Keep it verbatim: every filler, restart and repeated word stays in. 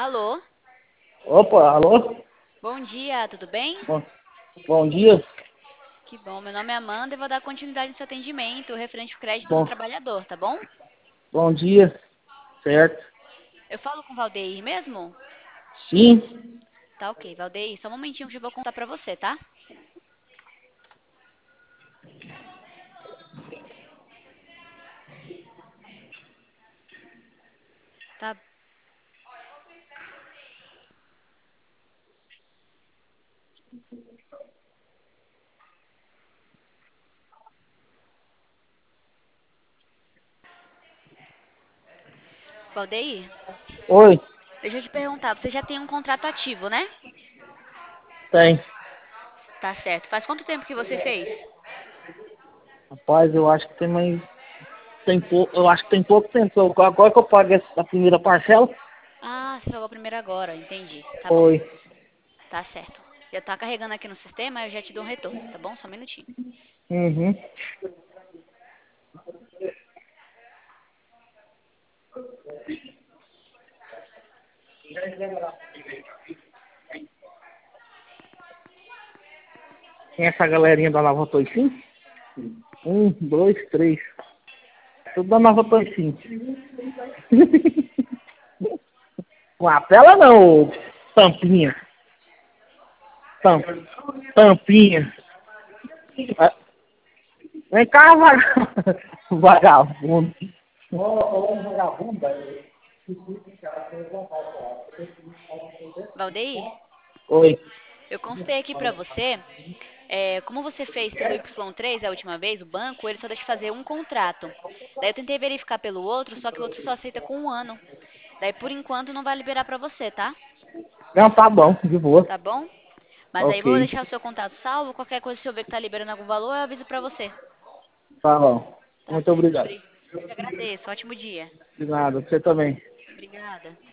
Alô? Opa, alô? Bom dia, tudo bem? Bom, bom dia. Que bom, meu nome é Amanda e vou dar continuidade no seu atendimento referente ao crédito do Bom, trabalhador, tá bom? bom dia, certo? Eu falo com o Valdeir mesmo? Sim. Tá ok, Valdeir, só um momentinho que eu vou contar pra você, tá? Tá. Valdeir, Oi, deixa eu te perguntar, você já tem um contrato ativo, né? tem. Tá certo. Faz quanto tempo que você fez? Rapaz, eu acho que tem mais. Tem pouco, eu acho que tem pouco tempo. Eu- Agora que eu paguei a primeira parcela. Ah, você pagou primeiro agora, entendi. Tá bom, Oi. tá certo. Já tá carregando aqui no sistema, eu já te dou um retorno, tá bom? Só um minutinho. Uhum. Tem essa galerinha da Nova Toicinho? Um, dois, três. Tudo da Nova Toicinho. Com a tela não, ô tampinha. Tamp, tampinha. Ah, vem cá, vaga- vagabundo. Ô, ô, vagabundo. Valdeir, Oi. eu consultei aqui pra você. É, como você fez pelo Y três a última vez, o banco, ele só deixa fazer um contrato. Daí eu tentei verificar pelo outro, só que o outro só aceita com um ano. Daí por enquanto não vai liberar pra você, tá? Não, tá bom, de boa. Tá bom? Mas aí Ok, vou deixar o seu contato salvo, qualquer coisa se eu ver que tá liberando algum valor, eu aviso pra você. tá bom. Tá Muito certo. obrigado. Bri- Eu que agradeço. Ótimo dia. De nada, você também. Obrigada.